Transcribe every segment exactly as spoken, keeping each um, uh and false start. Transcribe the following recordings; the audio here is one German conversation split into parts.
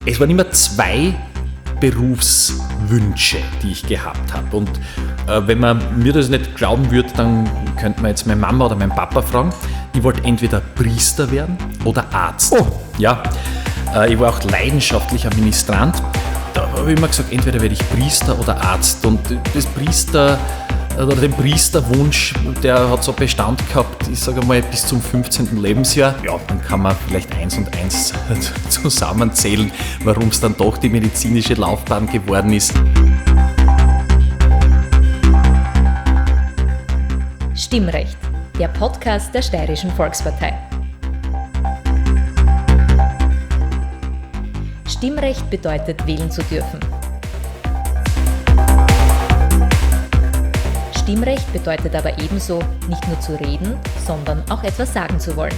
Es waren immer zwei Berufswünsche, die ich gehabt habe. Und äh, wenn man mir das nicht glauben würde, dann könnte man jetzt meine Mama oder meinen Papa fragen. Ich wollte entweder Priester werden oder Arzt. Oh. Ja, äh, ich war auch leidenschaftlicher Ministrant. Da habe ich immer gesagt, entweder werde ich Priester oder Arzt. Und das Priester oder den Priesterwunsch, der hat so Bestand gehabt, ich sage mal bis zum fünfzehnten Lebensjahr. Ja, dann kann man vielleicht eins und eins zusammenzählen, warum es dann doch die medizinische Laufbahn geworden ist. Stimmrecht, der Podcast der Steirischen Volkspartei. Stimmrecht bedeutet, wählen zu dürfen. Stimmrecht bedeutet aber ebenso, nicht nur zu reden, sondern auch etwas sagen zu wollen.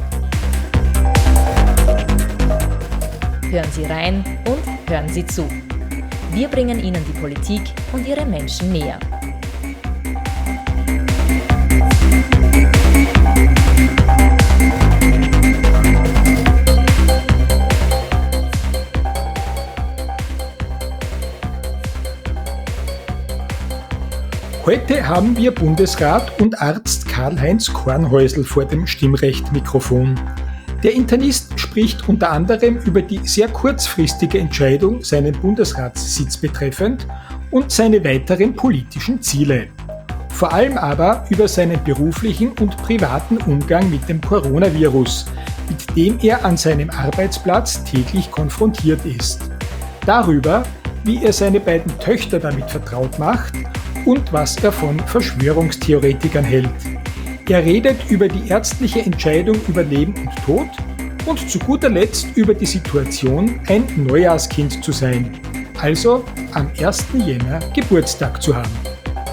Hören Sie rein und hören Sie zu. Wir bringen Ihnen die Politik und ihre Menschen näher. Heute haben wir Bundesrat und Arzt Karl-Heinz Kornhäusl vor dem Stimmrecht-Mikrofon. Der Internist spricht unter anderem über die sehr kurzfristige Entscheidung, seinen Bundesratssitz betreffend und seine weiteren politischen Ziele. Vor allem aber über seinen beruflichen und privaten Umgang mit dem Coronavirus, mit dem er an seinem Arbeitsplatz täglich konfrontiert ist. Darüber, wie er seine beiden Töchter damit vertraut macht und was er von Verschwörungstheoretikern hält. Er redet über die ärztliche Entscheidung über Leben und Tod und zu guter Letzt über die Situation, ein Neujahrskind zu sein, also am ersten Jänner Geburtstag zu haben.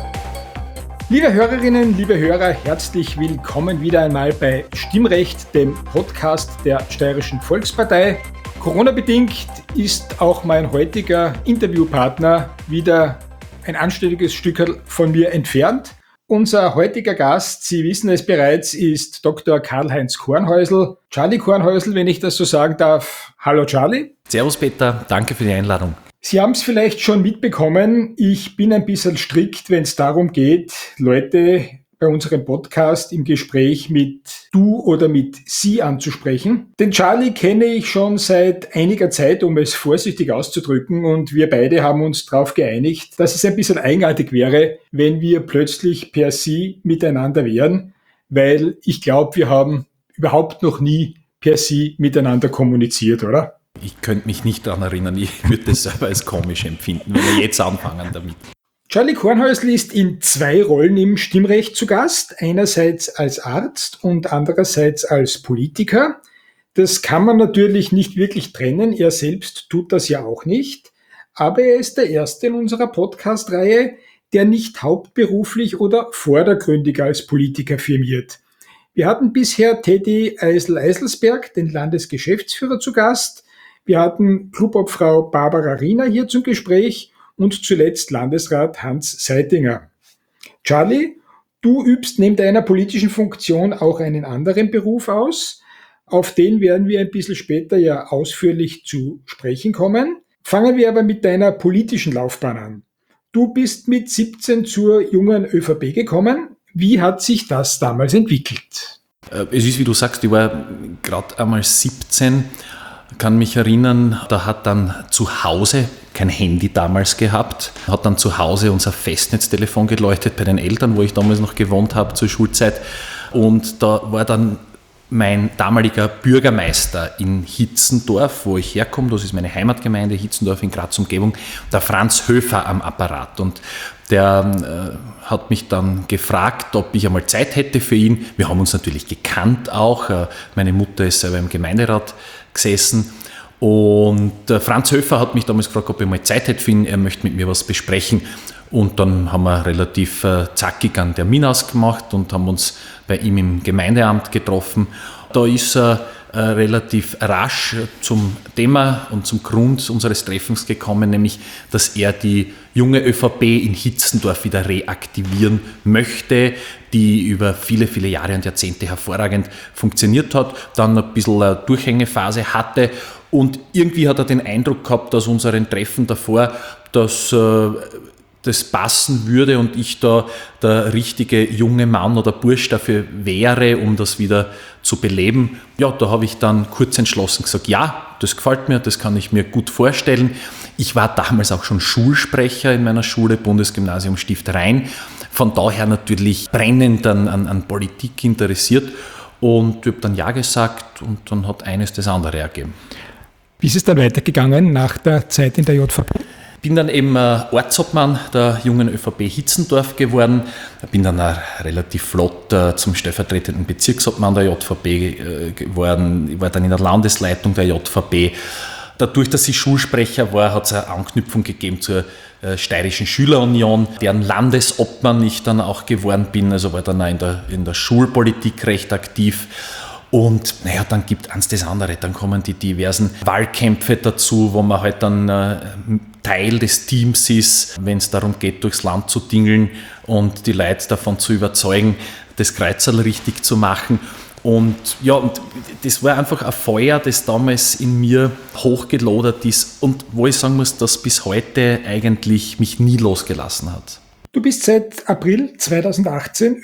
Liebe Hörerinnen, liebe Hörer, herzlich willkommen wieder einmal bei Stimmrecht, dem Podcast der Steirischen Volkspartei. Corona-bedingt ist auch mein heutiger Interviewpartner wieder ein anständiges Stück von mir entfernt. Unser heutiger Gast, Sie wissen es bereits, ist Doktor Karl-Heinz Kornhäusl. Charlie Kornhäusl, wenn ich das so sagen darf. Hallo Charlie. Servus Peter, danke für die Einladung. Sie haben es vielleicht schon mitbekommen, ich bin ein bisschen strikt, wenn es darum geht, Leute bei unserem Podcast im Gespräch mit du oder mit sie anzusprechen. Den Charlie kenne ich schon seit einiger Zeit, um es vorsichtig auszudrücken, und wir beide haben uns darauf geeinigt, dass es ein bisschen eigenartig wäre, wenn wir plötzlich per sie miteinander wären, weil ich glaube, wir haben überhaupt noch nie per sie miteinander kommuniziert, oder? Ich könnte mich nicht daran erinnern, ich würde das selber als komisch empfinden, wenn wir jetzt anfangen damit. Charlie Kornhäusl ist in zwei Rollen im Stimmrecht zu Gast, einerseits als Arzt und andererseits als Politiker. Das kann man natürlich nicht wirklich trennen, er selbst tut das ja auch nicht, aber er ist der Erste in unserer Podcast-Reihe, der nicht hauptberuflich oder vordergründig als Politiker firmiert. Wir hatten bisher Teddy Eisel-Eiselsberg, den Landesgeschäftsführer, zu Gast, wir hatten Klubobfrau Barbara Riener hier zum Gespräch und zuletzt Landesrat Hans Seitinger. Charlie, du übst neben deiner politischen Funktion auch einen anderen Beruf aus. Auf den werden wir ein bisschen später ja ausführlich zu sprechen kommen. Fangen wir aber mit deiner politischen Laufbahn an. Du bist mit siebzehn zur jungen ÖVP gekommen. Wie hat sich das damals entwickelt? Es ist, wie du sagst, ich war gerade einmal siebzehn, kann mich erinnern, da hat dann zu Hause, kein Handy damals gehabt, hat dann zu Hause unser Festnetztelefon geleuchtet bei den Eltern, wo ich damals noch gewohnt habe zur Schulzeit. Und da war dann mein damaliger Bürgermeister in Hitzendorf, wo ich herkomme, das ist meine Heimatgemeinde, Hitzendorf in Graz Umgebung, der Franz Höfer am Apparat. Und der äh, hat mich dann gefragt, ob ich einmal Zeit hätte für ihn. Wir haben uns natürlich gekannt auch. Äh, meine Mutter ist selber im Gemeinderat gesessen. Und äh, Franz Höfer hat mich damals gefragt, ob ich mal Zeit hätte für ihn. Er möchte mit mir was besprechen. Und dann haben wir relativ äh, zackig einen Termin ausgemacht und haben uns bei ihm im Gemeindeamt getroffen. Da ist er äh, relativ rasch zum Thema und zum Grund unseres Treffens gekommen, nämlich, dass er die junge ÖVP in Hitzendorf wieder reaktivieren möchte, die über viele, viele Jahre und Jahrzehnte hervorragend funktioniert hat, dann ein bisschen eine Durchhängephase hatte Und irgendwie hat er den Eindruck gehabt, dass unseren Treffen davor, dass äh, das passen würde und ich da der richtige junge Mann oder Bursch dafür wäre, um das wieder zu beleben. Ja, da habe ich dann kurz entschlossen gesagt, ja, das gefällt mir, das kann ich mir gut vorstellen. Ich war damals auch schon Schulsprecher in meiner Schule, Bundesgymnasium Stift Rhein. Von daher natürlich brennend an, an, an Politik interessiert. Und ich habe dann ja gesagt und dann hat eines das andere ergeben. Wie ist es dann weitergegangen nach der Zeit in der J V P? Bin dann eben Ortsobmann der jungen ÖVP Hitzendorf geworden. Bin dann auch relativ flott zum stellvertretenden Bezirksobmann der J V P geworden. Ich war dann in der Landesleitung der J V P. Dadurch, dass ich Schulsprecher war, hat es eine Anknüpfung gegeben zur Steirischen Schülerunion, deren Landesobmann ich dann auch geworden bin. Also war dann auch in der, in der Schulpolitik recht aktiv. Und naja, dann gibt eins das andere, dann kommen die diversen Wahlkämpfe dazu, wo man halt dann äh, Teil des Teams ist, wenn es darum geht, durchs Land zu tingeln und die Leute davon zu überzeugen, das Kreuzerl richtig zu machen. Und ja, und das war einfach ein Feuer, das damals in mir hochgelodert ist und wo ich sagen muss, dass bis heute eigentlich mich nie losgelassen hat. Du bist seit April zweitausendachtzehn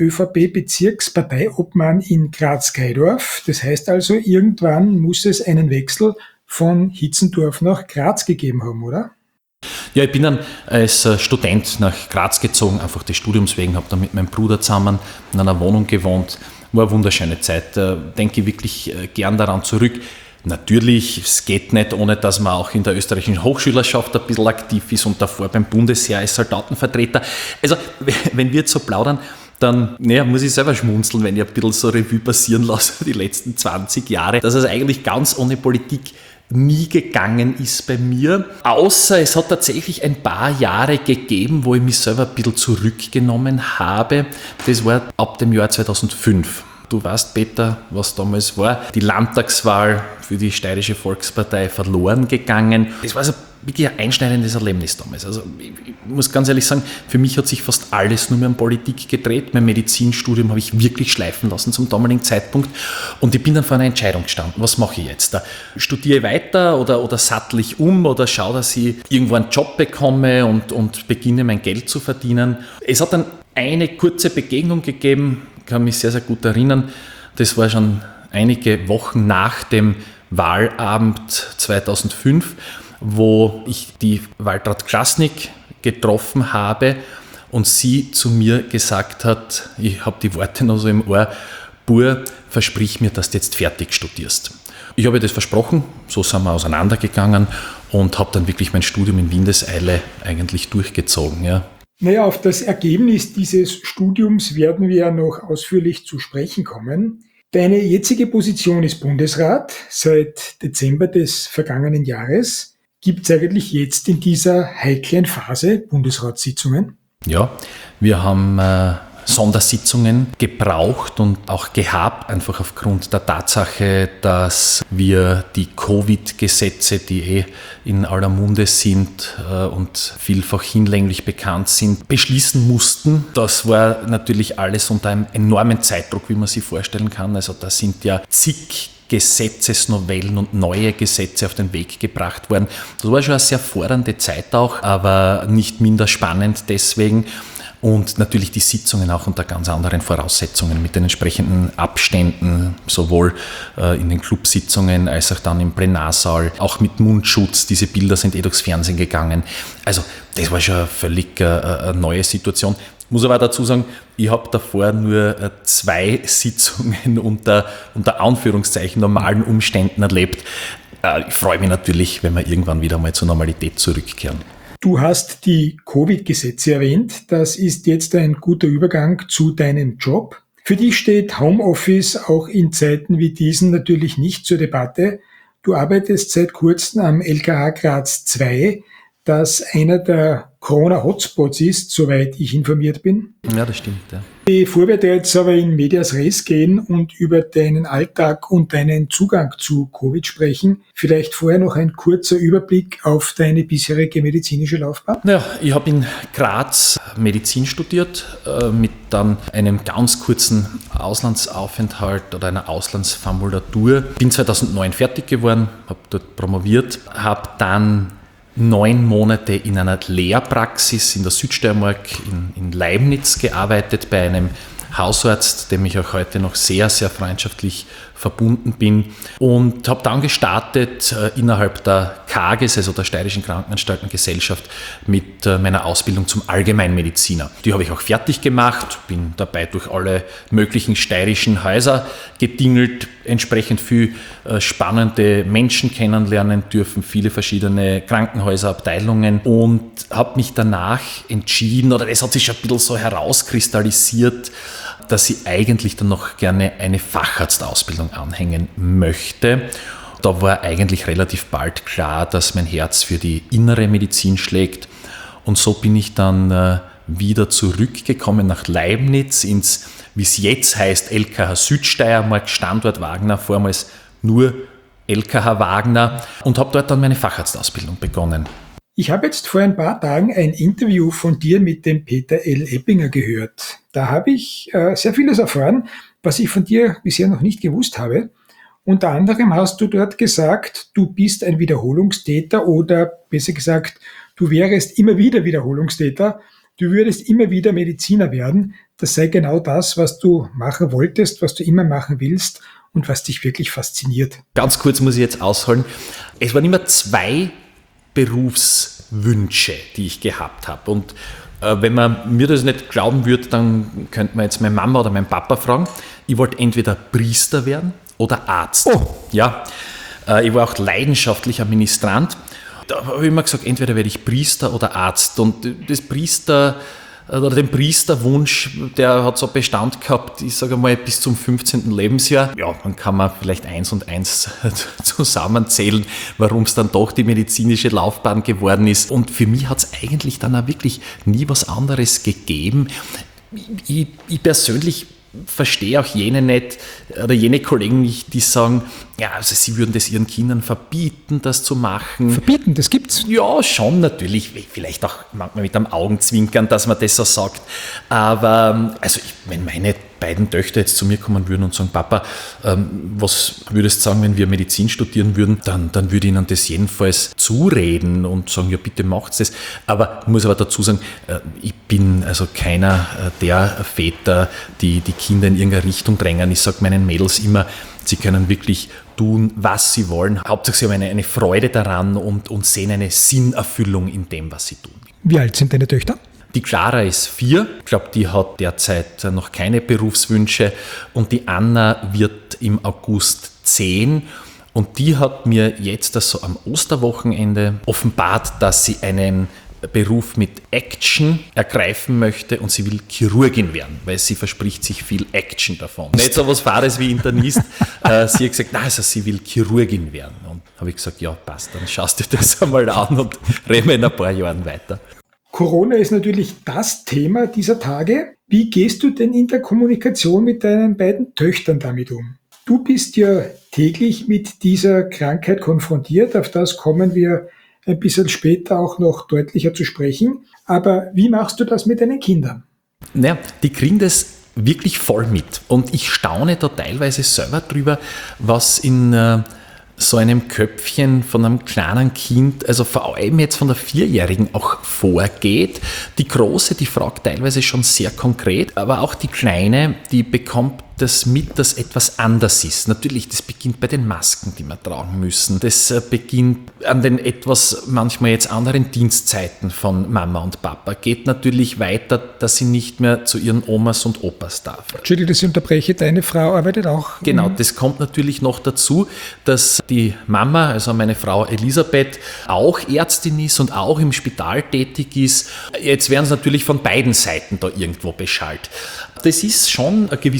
ÖVP-Bezirksparteiobmann in Graz-Geidorf. Das heißt also, irgendwann muss es einen Wechsel von Hitzendorf nach Graz gegeben haben, oder? Ja, ich bin dann als Student nach Graz gezogen, einfach des Studiums wegen, habe dann mit meinem Bruder zusammen in einer Wohnung gewohnt. War eine wunderschöne Zeit, denke ich wirklich gern daran zurück. Natürlich, es geht nicht, ohne dass man auch in der österreichischen Hochschülerschaft ein bisschen aktiv ist und davor beim Bundesheer als Soldatenvertreter. Also, wenn wir jetzt so plaudern, dann naja, muss ich selber schmunzeln, wenn ich ein bisschen so Revue passieren lasse, die letzten zwanzig Jahre, dass es eigentlich ganz ohne Politik nie gegangen ist bei mir. Außer es hat tatsächlich ein paar Jahre gegeben, wo ich mich selber ein bisschen zurückgenommen habe. Das war ab dem Jahr zweitausendfünf. Du weißt, Peter, was damals war. Die Landtagswahl für die Steirische Volkspartei verloren gegangen. Das war so wirklich ein einschneidendes Erlebnis damals. Also ich, ich muss ganz ehrlich sagen, für mich hat sich fast alles nur mehr um Politik gedreht. Mein Medizinstudium habe ich wirklich schleifen lassen zum damaligen Zeitpunkt. Und ich bin dann vor einer Entscheidung gestanden. Was mache ich jetzt? Da studiere ich weiter oder, oder sattel ich um oder schaue, dass ich irgendwo einen Job bekomme und, und beginne mein Geld zu verdienen. Es hat dann eine kurze Begegnung gegeben, ich kann mich sehr, sehr gut erinnern. Das war schon einige Wochen nach dem Wahlabend zweitausendfünf, wo ich die Waltraud Krasnick getroffen habe und sie zu mir gesagt hat, ich habe die Worte noch so im Ohr, Bur, versprich mir, dass du jetzt fertig studierst. Ich habe ihr das versprochen, so sind wir auseinandergegangen und habe dann wirklich mein Studium in Windeseile eigentlich durchgezogen. Ja. Naja, auf das Ergebnis dieses Studiums werden wir noch ausführlich zu sprechen kommen. Deine jetzige Position ist Bundesrat seit Dezember des vergangenen Jahres. Gibt es eigentlich jetzt in dieser heiklen Phase Bundesratssitzungen? Ja, wir haben äh, Sondersitzungen gebraucht und auch gehabt, einfach aufgrund der Tatsache, dass wir die Covid-Gesetze, die eh in aller Munde sind äh, und vielfach hinlänglich bekannt sind, beschließen mussten. Das war natürlich alles unter einem enormen Zeitdruck, wie man sich vorstellen kann. Also da sind ja zig Gesetzesnovellen und neue Gesetze auf den Weg gebracht worden. Das war schon eine sehr fordernde Zeit auch, aber nicht minder spannend deswegen. Und natürlich die Sitzungen auch unter ganz anderen Voraussetzungen mit den entsprechenden Abständen, sowohl äh, in den Clubsitzungen als auch dann im Plenarsaal, auch mit Mundschutz. Diese Bilder sind eh durchs Fernsehen gegangen. Also das war schon eine völlig äh, eine neue Situation. Ich muss aber dazu sagen, ich habe davor nur äh, zwei Sitzungen unter, unter Anführungszeichen normalen Umständen erlebt. Äh, ich freue mich natürlich, wenn wir irgendwann wieder mal zur Normalität zurückkehren. Du hast die Covid-Gesetze erwähnt. Das ist jetzt ein guter Übergang zu deinem Job. Für dich steht Homeoffice auch in Zeiten wie diesen natürlich nicht zur Debatte. Du arbeitest seit kurzem am L K H Graz zwei. das einer der Corona-Hotspots ist, soweit ich informiert bin. Ja, das stimmt, ja. Bevor wir da jetzt aber in Medias Res gehen und über deinen Alltag und deinen Zugang zu Covid sprechen, vielleicht vorher noch ein kurzer Überblick auf deine bisherige medizinische Laufbahn. Ja, ich habe in Graz Medizin studiert, äh, mit dann einem ganz kurzen Auslandsaufenthalt oder einer Auslandsformulatur. Bin zweitausendneun fertig geworden, habe dort promoviert, habe dann neun Monate in einer Lehrpraxis in der Südsteiermark in, in Leibniz gearbeitet bei einem Hausarzt, dem ich auch heute noch sehr, sehr freundschaftlich verbunden bin, und habe dann gestartet äh, innerhalb der K A G E S, also der Steirischen Krankenanstaltengesellschaft, mit äh, meiner Ausbildung zum Allgemeinmediziner. Die habe ich auch fertig gemacht, bin dabei durch alle möglichen steirischen Häuser gedingelt, entsprechend viel äh, spannende Menschen kennenlernen dürfen, viele verschiedene Krankenhäuser, Abteilungen, und habe mich danach entschieden, oder es hat sich schon ein bisschen so herauskristallisiert, dass ich eigentlich dann noch gerne eine Facharztausbildung anhängen möchte. Da war eigentlich relativ bald klar, dass mein Herz für die innere Medizin schlägt. Und so bin ich dann äh, wieder zurückgekommen nach Leibniz ins, wie es jetzt heißt, L K H Südsteiermark, Standort Wagner, vormals nur L K H Wagner, und habe dort dann meine Facharztausbildung begonnen. Ich habe jetzt vor ein paar Tagen ein Interview von dir mit dem Peter L. Eppinger gehört. Da habe ich äh, sehr vieles erfahren, was ich von dir bisher noch nicht gewusst habe. Unter anderem hast du dort gesagt, du bist ein Wiederholungstäter, oder besser gesagt, du wärst immer wieder Wiederholungstäter. Du würdest immer wieder Mediziner werden. Das sei genau das, was du machen wolltest, was du immer machen willst und was dich wirklich fasziniert. Ganz kurz muss ich jetzt ausholen. Es waren immer zwei Berufswünsche, die ich gehabt habe. Und äh, wenn man mir das nicht glauben würde, dann könnte man jetzt meine Mama oder meinen Papa fragen. Ich wollte entweder Priester werden oder Arzt. Oh. Ja, äh, ich war auch leidenschaftlicher Ministrant. Da habe ich immer gesagt, entweder werde ich Priester oder Arzt. Und das Priester oder den Priesterwunsch, der hat so Bestand gehabt, ich sage mal, bis zum fünfzehnten Lebensjahr. Ja, dann kann man vielleicht eins und eins zusammenzählen, warum es dann doch die medizinische Laufbahn geworden ist. Und für mich hat es eigentlich dann auch wirklich nie was anderes gegeben. Ich, ich persönlich verstehe auch jene nicht, oder jene Kollegen nicht, die sagen, ja, also sie würden das ihren Kindern verbieten, das zu machen. Verbieten, das gibt's? Ja, schon natürlich, vielleicht auch manchmal mit einem Augenzwinkern, dass man das so sagt, aber also ich, wenn meine beiden Töchter jetzt zu mir kommen würden und sagen, Papa, ähm, was würdest du sagen, wenn wir Medizin studieren würden, dann, dann würde ich ihnen das jedenfalls zureden und sagen, ja bitte macht's das. Aber ich muss aber dazu sagen, äh, ich bin also keiner äh, der Väter, die die Kinder in irgendeine Richtung drängen. Ich sage meinen Mädels immer, sie können wirklich tun, was sie wollen. Hauptsache sie haben eine, eine Freude daran und, und sehen eine Sinnerfüllung in dem, was sie tun. Wie alt sind deine Töchter? Die Clara ist vier, ich glaube, die hat derzeit noch keine Berufswünsche, und die Anna wird im August zehn, und die hat mir jetzt also am Osterwochenende offenbart, dass sie einen Beruf mit Action ergreifen möchte, und sie will Chirurgin werden, weil sie verspricht sich viel Action davon. Nicht so was Fahres wie Internist. äh, sie hat gesagt, nein, also sie will Chirurgin werden. Und habe ich gesagt, ja passt, dann schaust du das einmal an und reden wir in ein paar Jahren weiter. Corona ist natürlich das Thema dieser Tage. Wie gehst du denn in der Kommunikation mit deinen beiden Töchtern damit um? Du bist ja täglich mit dieser Krankheit konfrontiert, auf das kommen wir ein bisschen später auch noch deutlicher zu sprechen. Aber wie machst du das mit deinen Kindern? Naja, die kriegen das wirklich voll mit. Und ich staune da teilweise selber drüber, was in äh, so einem Köpfchen von einem kleinen Kind, also vor allem jetzt von der Vierjährigen, auch vorgeht. Die Große, die fragt teilweise schon sehr konkret, aber auch die Kleine, die bekommt das mit, dass etwas anders ist. Natürlich, das beginnt bei den Masken, die wir tragen müssen. Das beginnt an den etwas manchmal jetzt anderen Dienstzeiten von Mama und Papa. Geht natürlich weiter, dass sie nicht mehr zu ihren Omas und Opas darf. Entschuldigung, dass ich unterbreche, deine Frau arbeitet auch? Genau, das kommt natürlich noch dazu, dass die Mama, also meine Frau Elisabeth, auch Ärztin ist und auch im Spital tätig ist. Jetzt werden sie natürlich von beiden Seiten da irgendwo beschallt. Das ist schon eine gewisse Challenge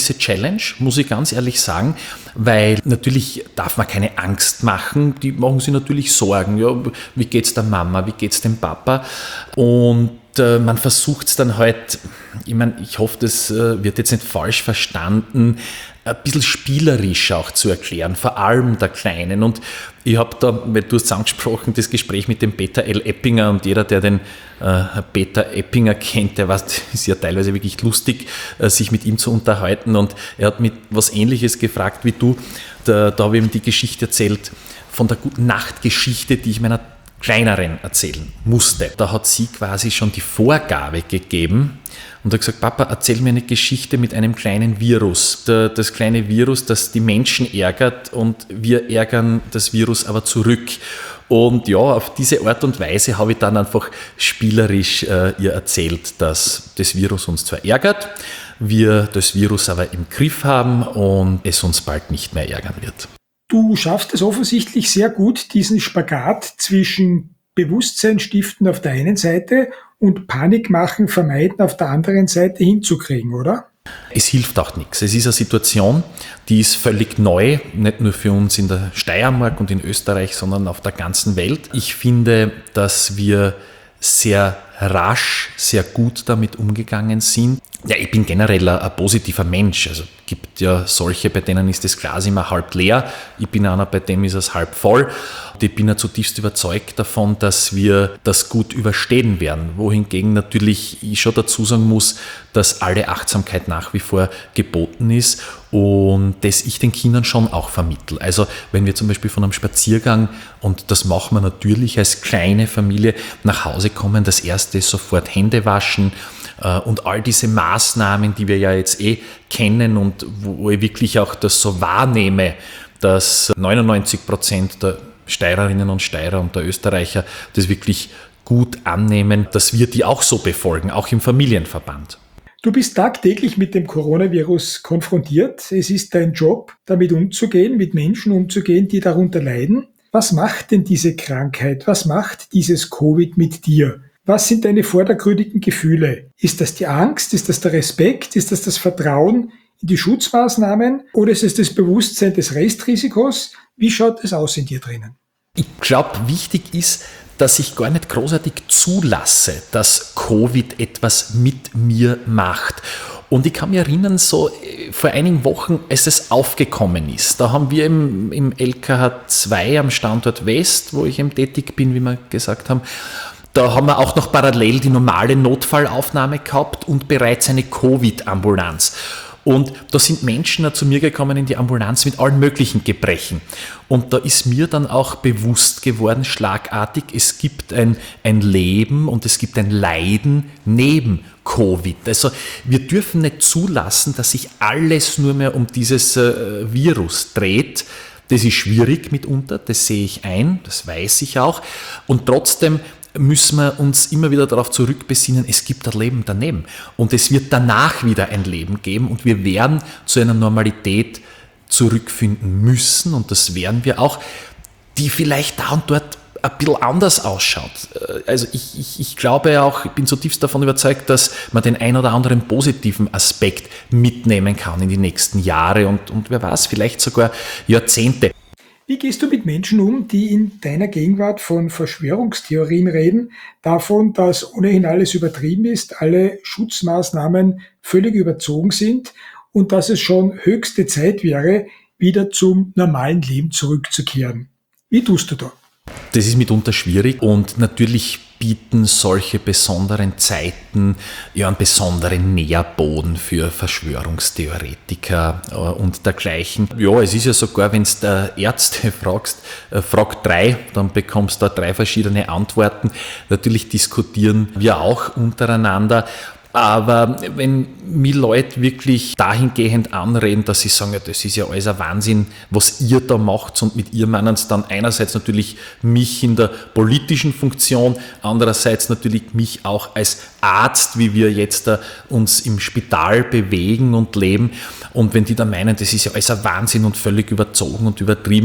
Challenge, muss ich ganz ehrlich sagen, weil natürlich darf man keine Angst machen, die machen sich natürlich Sorgen, ja, wie geht's der Mama, wie geht's dem Papa, und äh, man versucht es dann halt, ich meine, ich hoffe, das äh, wird jetzt nicht falsch verstanden, ein bisschen spielerisch auch zu erklären, vor allem der Kleinen. Und ich habe da, weil du hast angesprochen, das Gespräch mit dem Peter L. Eppinger, und jeder, der den äh, Peter Eppinger kennt, der weiß, das ist ja teilweise wirklich lustig, äh, sich mit ihm zu unterhalten. Und er hat mich was Ähnliches gefragt wie du. Da, da habe ich ihm die Geschichte erzählt von der guten Nachtgeschichte, die ich meiner Kleineren erzählen musste. Da hat sie quasi schon die Vorgabe gegeben und hat gesagt, Papa, erzähl mir eine Geschichte mit einem kleinen Virus. Das kleine Virus, das die Menschen ärgert, und wir ärgern das Virus aber zurück. Und ja, auf diese Art und Weise habe ich dann einfach spielerisch äh, ihr erzählt, dass das Virus uns zwar ärgert, wir das Virus aber im Griff haben und es uns bald nicht mehr ärgern wird. Du schaffst es offensichtlich sehr gut, diesen Spagat zwischen Bewusstsein stiften auf der einen Seite und Panik machen, vermeiden auf der anderen Seite hinzukriegen, oder? Es hilft auch nichts. Es ist eine Situation, die ist völlig neu, nicht nur für uns in der Steiermark und in Österreich, sondern auf der ganzen Welt. Ich finde, dass wir sehr rasch, sehr gut damit umgegangen sind. Ja, ich bin generell ein, ein positiver Mensch. Also es gibt ja solche, bei denen ist das Glas immer halb leer. Ich bin einer, bei dem ist es halb voll. Und ich bin ja zutiefst überzeugt davon, dass wir das gut überstehen werden. Wohingegen natürlich ich schon dazu sagen muss, dass alle Achtsamkeit nach wie vor geboten ist und das ich den Kindern schon auch vermittle. Also wenn wir zum Beispiel von einem Spaziergang, und das machen wir natürlich als kleine Familie, nach Hause kommen, das erste ist sofort Hände waschen, und all diese Maßnahmen, die wir ja jetzt eh kennen und wo ich wirklich auch das so wahrnehme, dass neunundneunzig Prozent der Steirerinnen und Steirer und der Österreicher das wirklich gut annehmen, dass wir die auch so befolgen, auch im Familienverband. Du bist tagtäglich mit dem Coronavirus konfrontiert. Es ist dein Job, damit umzugehen, mit Menschen umzugehen, die darunter leiden. Was macht denn diese Krankheit? Was macht dieses Covid mit dir? Was sind deine vordergründigen Gefühle? Ist das die Angst? Ist das der Respekt? Ist das das Vertrauen in die Schutzmaßnahmen? Oder ist es das Bewusstsein des Restrisikos? Wie schaut es aus in dir drinnen? Ich glaube, wichtig ist, dass ich gar nicht großartig zulasse, dass Covid etwas mit mir macht. Und ich kann mich erinnern, so vor einigen Wochen, als es aufgekommen ist, da haben wir im, im L K H zwei am Standort West, wo ich eben tätig bin, wie wir gesagt haben, da haben wir auch noch parallel die normale Notfallaufnahme gehabt und bereits eine Covid-Ambulanz. Und da sind Menschen zu mir gekommen in die Ambulanz mit allen möglichen Gebrechen. Und da ist mir dann auch bewusst geworden, schlagartig, es gibt ein, ein Leben und es gibt ein Leiden neben Covid. Also wir dürfen nicht zulassen, dass sich alles nur mehr um dieses äh, Virus dreht. Das ist schwierig mitunter, das sehe ich ein, das weiß ich auch. Und trotzdem müssen wir uns immer wieder darauf zurückbesinnen, es gibt ein Leben daneben und es wird danach wieder ein Leben geben und wir werden zu einer Normalität zurückfinden müssen, und das werden wir auch, die vielleicht da und dort ein bisschen anders ausschaut. Also ich, ich, ich glaube auch, ich bin zutiefst davon überzeugt, dass man den ein oder anderen positiven Aspekt mitnehmen kann in die nächsten Jahre und, und wer weiß, vielleicht sogar Jahrzehnte. Wie gehst du mit Menschen um, die in deiner Gegenwart von Verschwörungstheorien reden, davon, dass ohnehin alles übertrieben ist, alle Schutzmaßnahmen völlig überzogen sind und dass es schon höchste Zeit wäre, wieder zum normalen Leben zurückzukehren? Wie tust du da? Das ist mitunter schwierig und natürlich bieten solche besonderen Zeiten ja einen besonderen Nährboden für Verschwörungstheoretiker und dergleichen. Ja, es ist ja sogar, wenn du der Ärzte fragst, äh, frag drei, dann bekommst du da drei verschiedene Antworten. Natürlich diskutieren wir auch untereinander. Aber wenn mich Leute wirklich dahingehend anreden, dass sie sagen, ja, das ist ja alles ein Wahnsinn, was ihr da macht, und mit ihr meinen sie dann einerseits natürlich mich in der politischen Funktion, andererseits natürlich mich auch als Arzt, wie wir jetzt da uns im Spital bewegen und leben. Und wenn die dann meinen, das ist ja alles ein Wahnsinn und völlig überzogen und übertrieben,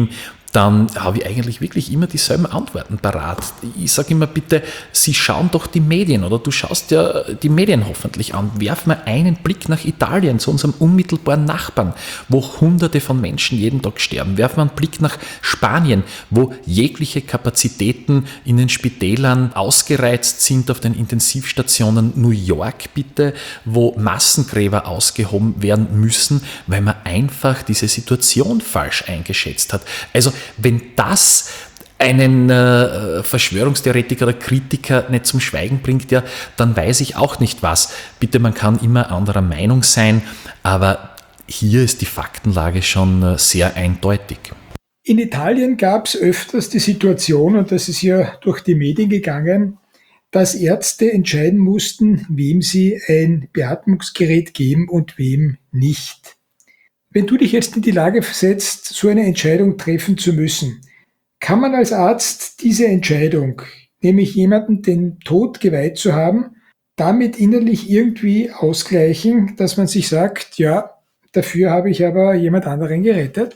dann habe ich eigentlich wirklich immer dieselben Antworten parat. Ich sage immer, bitte, Sie schauen doch die Medien oder du schaust ja die Medien hoffentlich an. Werf mal einen Blick nach Italien, zu unserem unmittelbaren Nachbarn, wo Hunderte von Menschen jeden Tag sterben. Werf mal einen Blick nach Spanien, wo jegliche Kapazitäten in den Spitälern ausgereizt sind, auf den Intensivstationen. New York bitte, wo Massengräber ausgehoben werden müssen, weil man einfach diese Situation falsch eingeschätzt hat. Also wenn das einen äh, Verschwörungstheoretiker oder Kritiker nicht zum Schweigen bringt, ja, dann weiß ich auch nicht was. Bitte, man kann immer anderer Meinung sein, aber hier ist die Faktenlage schon äh, sehr eindeutig. In Italien gab es öfters die Situation, und das ist ja durch die Medien gegangen, dass Ärzte entscheiden mussten, wem sie ein Beatmungsgerät geben und wem nicht. Wenn du dich jetzt in die Lage versetzt, so eine Entscheidung treffen zu müssen, kann man als Arzt diese Entscheidung, nämlich jemanden den Tod geweiht zu haben, damit innerlich irgendwie ausgleichen, dass man sich sagt, ja, dafür habe ich aber jemand anderen gerettet?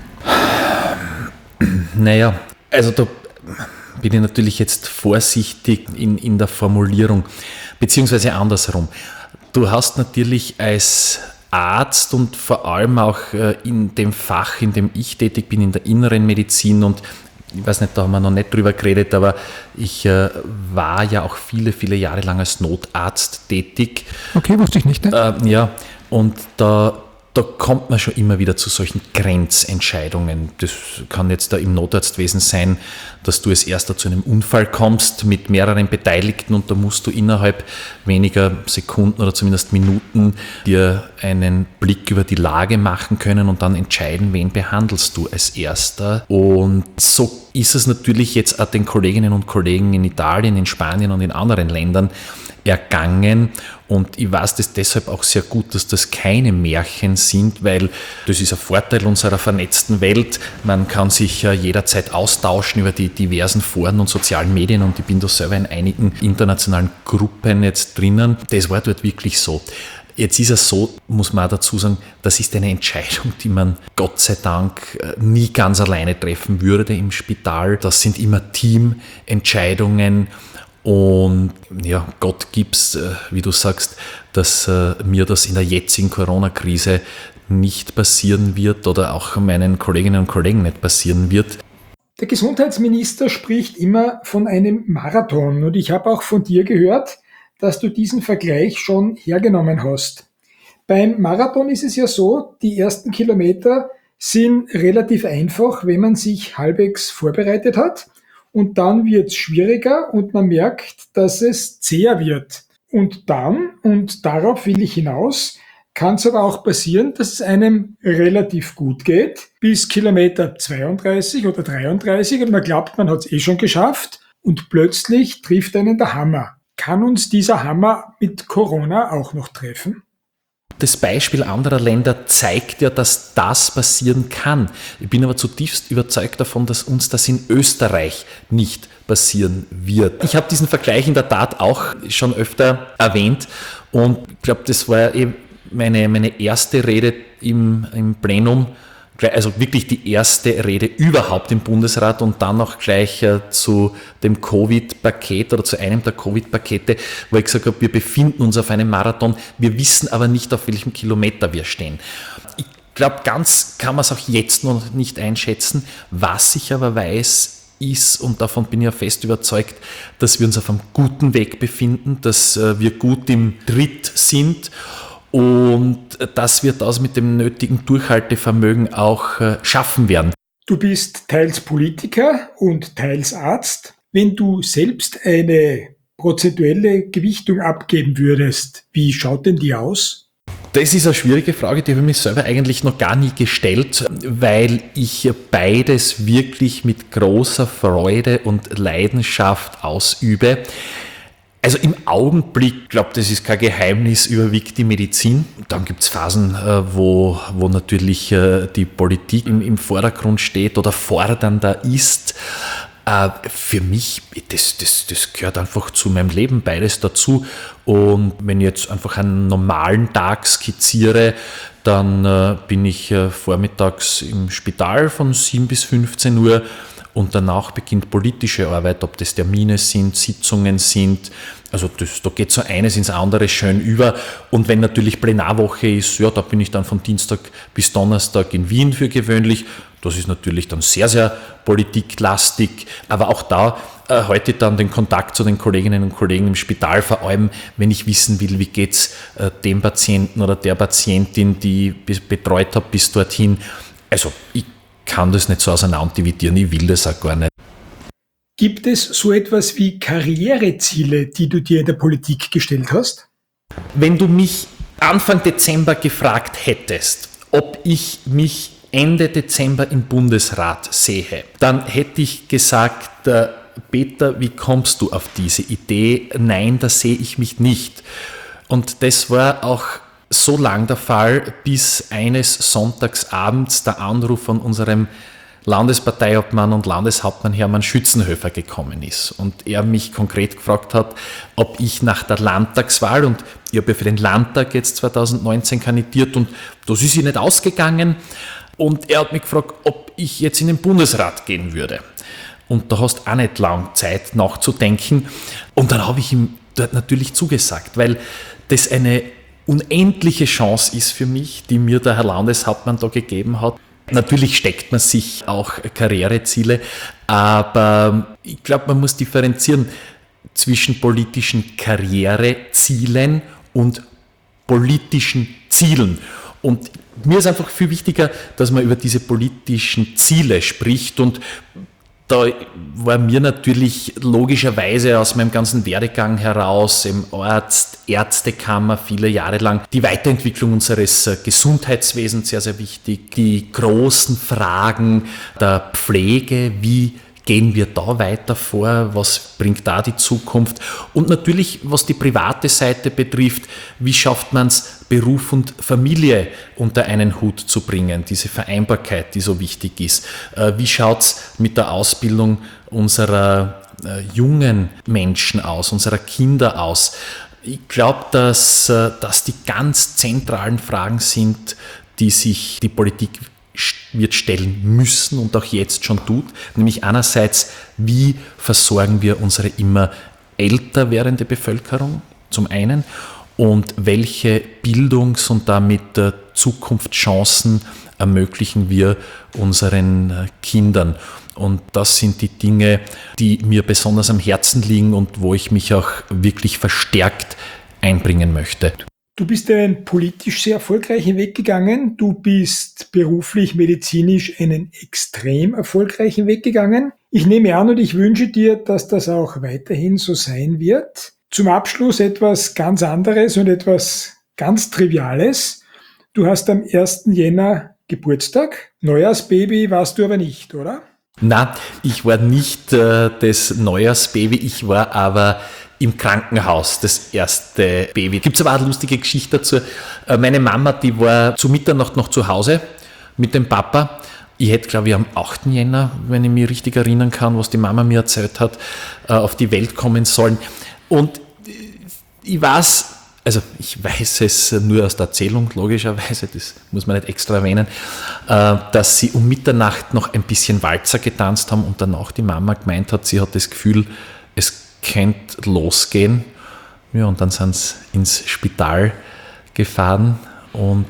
Naja, also da bin ich natürlich jetzt vorsichtig in, in der Formulierung, beziehungsweise andersherum. Du hast natürlich als Arzt und vor allem auch in dem Fach, in dem ich tätig bin, in der inneren Medizin, und ich weiß nicht, da haben wir noch nicht drüber geredet, aber ich äh, war ja auch viele, viele Jahre lang als Notarzt tätig. Okay, wusste ich nicht, ne? Äh, ja, und da Da kommt man schon immer wieder zu solchen Grenzentscheidungen. Das kann jetzt da im Notarztwesen sein, dass du als Erster zu einem Unfall kommst mit mehreren Beteiligten und da musst du innerhalb weniger Sekunden oder zumindest Minuten dir einen Blick über die Lage machen können und dann entscheiden, wen behandelst du als Erster. Und so ist es natürlich jetzt auch den Kolleginnen und Kollegen in Italien, in Spanien und in anderen Ländern ergangen, und ich weiß das deshalb auch sehr gut, dass das keine Märchen sind, weil das ist ein Vorteil unserer vernetzten Welt. Man kann sich jederzeit austauschen über die diversen Foren und sozialen Medien, und ich bin da selber in einigen internationalen Gruppen jetzt drinnen. Das war dort wirklich so. Jetzt ist es so, muss man auch dazu sagen, das ist eine Entscheidung, die man Gott sei Dank nie ganz alleine treffen würde im Spital. Das sind immer Teamentscheidungen. Und ja, Gott gibt's, wie du sagst, dass äh, mir das in der jetzigen Corona-Krise nicht passieren wird oder auch meinen Kolleginnen und Kollegen nicht passieren wird. Der Gesundheitsminister spricht immer von einem Marathon, und ich habe auch von dir gehört, dass du diesen Vergleich schon hergenommen hast. Beim Marathon ist es ja so, die ersten Kilometer sind relativ einfach, wenn man sich halbwegs vorbereitet hat. Und dann wird es schwieriger und man merkt, dass es zäher wird. Und dann, und darauf will ich hinaus, kann es aber auch passieren, dass es einem relativ gut geht, bis Kilometer zweiunddreißig oder dreiunddreißig, und man glaubt, man hat es eh schon geschafft, und plötzlich trifft einen der Hammer. Kann uns dieser Hammer mit Corona auch noch treffen? Das Beispiel anderer Länder zeigt ja, dass das passieren kann. Ich bin aber zutiefst überzeugt davon, dass uns das in Österreich nicht passieren wird. Ich habe diesen Vergleich in der Tat auch schon öfter erwähnt, und ich glaube, das war eben meine, meine erste Rede im, im Plenum, also wirklich die erste Rede überhaupt im Bundesrat, und dann auch gleich äh, zu dem Covid-Paket oder zu einem der Covid-Pakete, wo ich gesagt habe, wir befinden uns auf einem Marathon, wir wissen aber nicht, auf welchem Kilometer wir stehen. Ich glaube, ganz kann man es auch jetzt noch nicht einschätzen. Was ich aber weiß, ist, und davon bin ich ja fest überzeugt, dass wir uns auf einem guten Weg befinden, dass äh, wir gut im Tritt sind, und dass wir das mit dem nötigen Durchhaltevermögen auch äh, schaffen werden. Du bist teils Politiker und teils Arzt. Wenn du selbst eine prozentuelle Gewichtung abgeben würdest, wie schaut denn die aus? Das ist eine schwierige Frage, die habe ich mir selber eigentlich noch gar nie gestellt, weil ich beides wirklich mit großer Freude und Leidenschaft ausübe. Also im Augenblick, glaube ich, das ist kein Geheimnis, überwiegt die Medizin. Dann gibt es Phasen, wo, wo natürlich die Politik im, im Vordergrund steht oder fordernder ist. Äh, für mich, das, das, das gehört einfach zu meinem Leben, beides dazu. Und wenn ich jetzt einfach einen normalen Tag skizziere, dann äh, bin ich äh, vormittags im Spital von sieben bis fünfzehn Uhr und danach beginnt politische Arbeit, ob das Termine sind, Sitzungen sind. Also das, da geht so eines ins andere schön über. Und wenn natürlich Plenarwoche ist, ja, da bin ich dann von Dienstag bis Donnerstag in Wien für gewöhnlich. Das ist natürlich dann sehr, sehr politiklastig. Aber auch da äh, heute dann den Kontakt zu den Kolleginnen und Kollegen im Spital, vor allem wenn ich wissen will, wie geht's äh, dem Patienten oder der Patientin, die ich betreut habe, bis dorthin. Also ich kann das nicht so auseinander dividieren, ich will das auch gar nicht. Gibt es so etwas wie Karriereziele, die du dir in der Politik gestellt hast? Wenn du mich Anfang Dezember gefragt hättest, ob ich mich Ende Dezember im Bundesrat sehe, dann hätte ich gesagt, äh, Peter, wie kommst du auf diese Idee? Nein, da sehe ich mich nicht. Und das war auch so lang der Fall, bis eines Sonntagsabends der Anruf von unserem Landesparteiobmann und Landeshauptmann Hermann Schützenhöfer gekommen ist und er mich konkret gefragt hat, ob ich nach der Landtagswahl, und ich habe ja für den Landtag jetzt zwanzig neunzehn kandidiert und das ist ihm nicht ausgegangen, und er hat mich gefragt, ob ich jetzt in den Bundesrat gehen würde. Und da hast du auch nicht lang Zeit nachzudenken, und dann habe ich ihm dort natürlich zugesagt, weil das eine unendliche Chance ist für mich, die mir der Herr Landeshauptmann da gegeben hat. Natürlich steckt man sich auch Karriereziele, aber ich glaube, man muss differenzieren zwischen politischen Karrierezielen und politischen Zielen. Und mir ist einfach viel wichtiger, dass man über diese politischen Ziele spricht, und da war mir natürlich logischerweise aus meinem ganzen Werdegang heraus im Arzt, Ärztekammer viele Jahre lang die Weiterentwicklung unseres Gesundheitswesens sehr, sehr wichtig. Die großen Fragen der Pflege, wie gehen wir da weiter vor, was bringt da die Zukunft? Und natürlich, was die private Seite betrifft, wie schafft man es, Beruf und Familie unter einen Hut zu bringen, diese Vereinbarkeit, die so wichtig ist. Wie schaut es mit der Ausbildung unserer jungen Menschen aus, unserer Kinder aus? Ich glaube, dass das die ganz zentralen Fragen sind, die sich die Politik wird stellen müssen und auch jetzt schon tut, nämlich einerseits, wie versorgen wir unsere immer älter werdende Bevölkerung zum einen, und welche Bildungs- und damit Zukunftschancen ermöglichen wir unseren Kindern. Und das sind die Dinge, die mir besonders am Herzen liegen und wo ich mich auch wirklich verstärkt einbringen möchte. Du bist einen politisch sehr erfolgreichen Weg gegangen. Du bist beruflich, medizinisch einen extrem erfolgreichen Weg gegangen. Ich nehme an und ich wünsche dir, dass das auch weiterhin so sein wird. Zum Abschluss etwas ganz anderes und etwas ganz Triviales. Du hast am ersten Jänner Geburtstag. Neujahrsbaby warst du aber nicht, oder? Na, ich war nicht äh, das Neujahrsbaby, ich war aber im Krankenhaus das erste Baby. Gibt es aber auch eine lustige Geschichte dazu. Meine Mama, die war zu Mitternacht noch zu Hause mit dem Papa. Ich hätte, glaube ich, am achten Jänner, wenn ich mich richtig erinnern kann, was die Mama mir erzählt hat, auf die Welt kommen sollen. Und ich weiß, also ich weiß es nur aus der Erzählung, logischerweise, das muss man nicht extra erwähnen, dass sie um Mitternacht noch ein bisschen Walzer getanzt haben und danach die Mama gemeint hat, sie hat das Gefühl, es könnte losgehen. Ja, und dann sind sie ins Spital gefahren und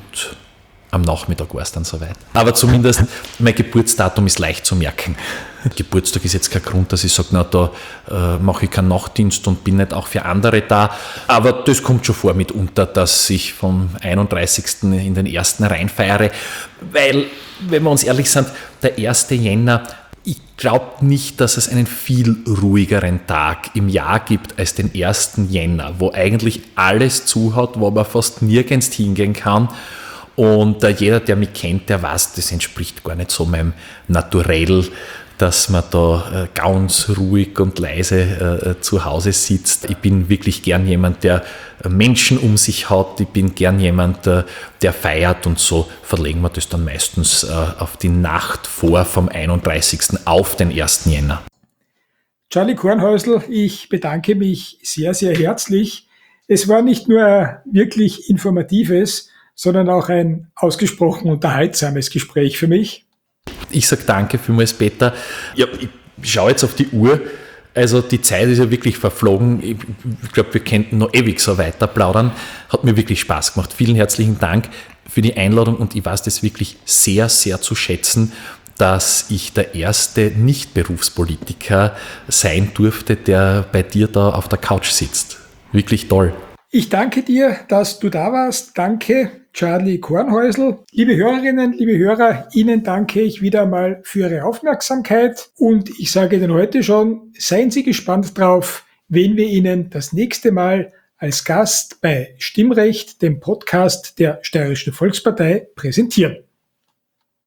am Nachmittag war es dann soweit. Aber zumindest mein Geburtsdatum ist leicht zu merken. Geburtstag ist jetzt kein Grund, dass ich sage, na, da äh, mache ich keinen Nachtdienst und bin nicht auch für andere da. Aber das kommt schon vor mitunter, dass ich vom einunddreißigsten in den ersten reinfeiere. Weil, wenn wir uns ehrlich sind, der erste Jänner, ich glaube nicht, dass es einen viel ruhigeren Tag im Jahr gibt als den ersten Jänner, wo eigentlich alles zu hat, wo man fast nirgends hingehen kann. Und äh, jeder, der mich kennt, der weiß, das entspricht gar nicht so meinem Naturell, dass man da äh, ganz ruhig und leise äh, zu Hause sitzt. Ich bin wirklich gern jemand, der äh, Menschen um sich hat. Ich bin gern jemand, äh, der feiert, und so verlegen wir das dann meistens äh, auf die Nacht vor vom einunddreißigsten auf den ersten Jänner. Charlie Kornhäusl, ich bedanke mich sehr, sehr herzlich. Es war nicht nur ein wirklich informatives, sondern auch ein ausgesprochen unterhaltsames Gespräch für mich. Ich sage danke vielmals, Peter. Ja, ich schaue jetzt auf die Uhr. Also die Zeit ist ja wirklich verflogen. Ich glaube, wir könnten noch ewig so weiter plaudern. Hat mir wirklich Spaß gemacht. Vielen herzlichen Dank für die Einladung und ich weiß das wirklich sehr, sehr zu schätzen, dass ich der erste Nicht-Berufspolitiker sein durfte, der bei dir da auf der Couch sitzt. Wirklich toll. Ich danke dir, dass du da warst. Danke, Charlie Kornhäusl. Liebe Hörerinnen, liebe Hörer, Ihnen danke ich wieder einmal für Ihre Aufmerksamkeit. Und ich sage Ihnen heute schon, seien Sie gespannt drauf, wen wir Ihnen das nächste Mal als Gast bei Stimmrecht, dem Podcast der Steirischen Volkspartei, präsentieren.